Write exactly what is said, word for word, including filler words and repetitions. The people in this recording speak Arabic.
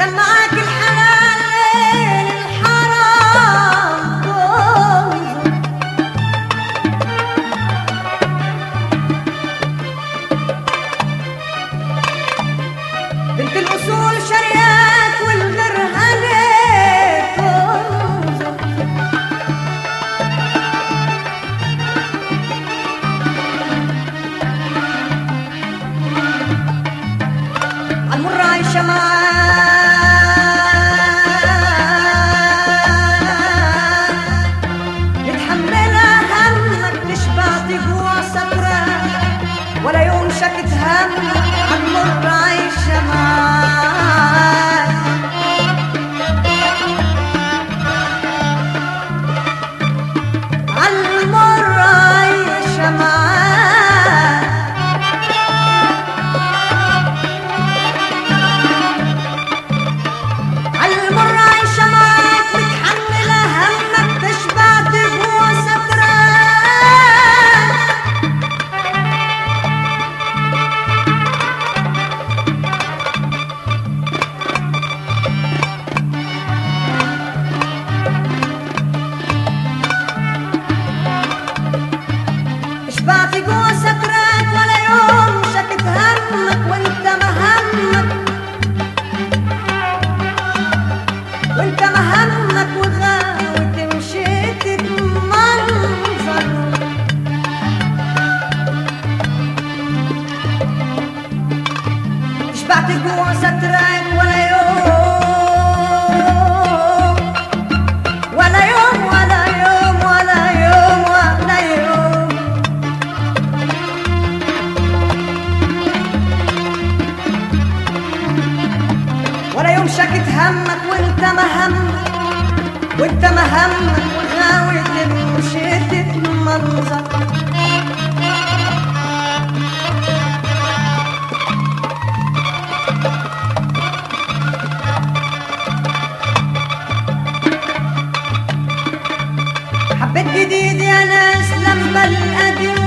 كان معاك الحلال الحرام تنظر. بنت الأصول شريات والغيرها ليه تنظر. عالمرة عايشة معاك متحملة همك تشبع تجوع سكران ولا يوم شكت همك. عالمرة عايشة معاك عالمرة عايشة معاك عالمرة عايشة معاك متحملة همك تشبع تجوع سكران. شبعت جوا سكران ولا يوم شكت همك وانت ما همك وانت ما همك وغاوي تمشي تتمنظر. شبعت جوا سكران ولا يوم ولا يوم ولا يوم ولا يوم ولا يوم ولا يوم شكت همك وانت ما همك وانت ما همك وغاوي تمشي تتمنظر. حبيت جديد يا ناس لما القديم